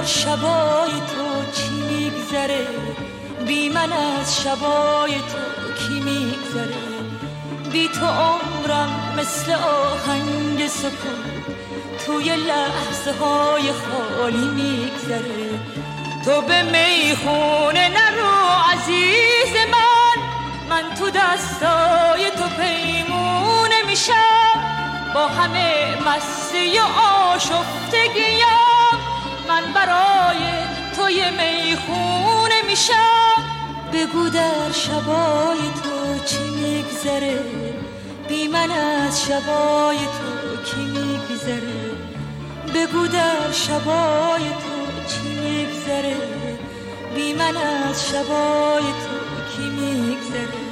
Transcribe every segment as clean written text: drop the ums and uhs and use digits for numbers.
در شبای تو چی میگذره، بی من از شبای تو کی میگذره. بی تو عمرم مثل آهنگ سکوت توی لحظه های خالی میگذره. تو به میخونه نرو عزیز من تو دستای تو پیمونه میشم. با همه مستی و آشفتگیم من برای توی میخونه میشم. بگو در شبای تو چی میگذره، بی من از شبای تو کی میگذره. بگو در شبای تو چی میگذره، بی من از شبای تو کی میگذره.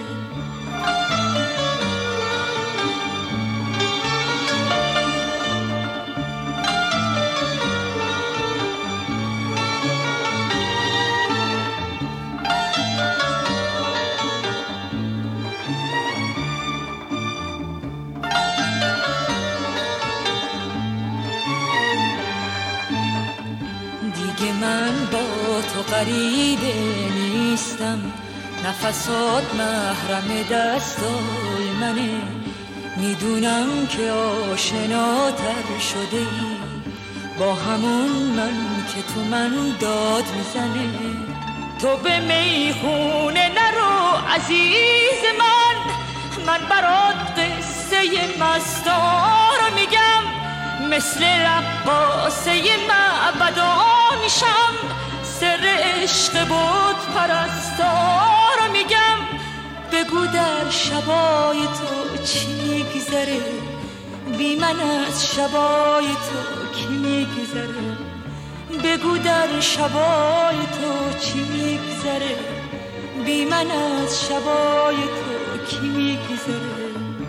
من با تو غریبه نیستم، نفسات محرم دستای منه. میدونم که آشناتر شده ای با همون من که تو من داد میزنه. تو به میخونه نرو عزیز من برات قصه مستار میگم. مثل رقاصه معبدا میشم، سر عشق بود پرستار میگم. بگو در شبای تو چی میگذره، بی من از شبای تو کی میگذره. بگو در شبای تو چی میگذره، بی من از شبای تو کی میگذره.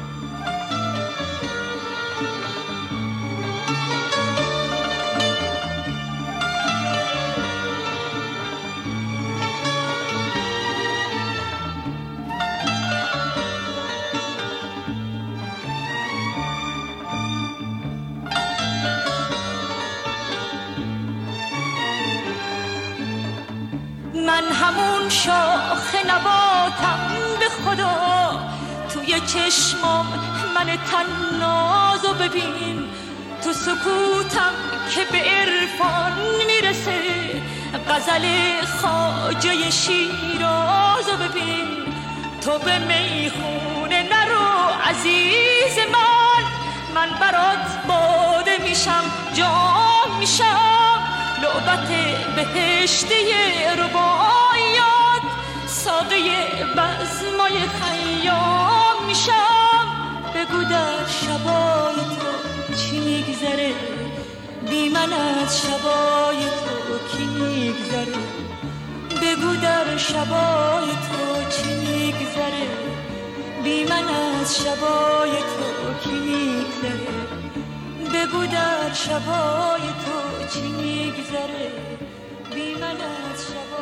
من همون شاخ نباتم به خدا، توی چشمام من تنازو ببین. تو سکوتم که به عرفان میرسه، غزل خواجه شیرازو ببین. تو به میخونه نرو عزیز من برات باده میشم جام میشم. لعبت بهشتی رباعیات، ساقه بزمای خیام میشم. بگو در شبای تو چی میگذره، بی من از شبای تو کی میگذره. بگو در شبای تو چی میگذره، بی من از شبای تو کی میگذره. بگو در شبای تو چی میگذره، بی من از شبای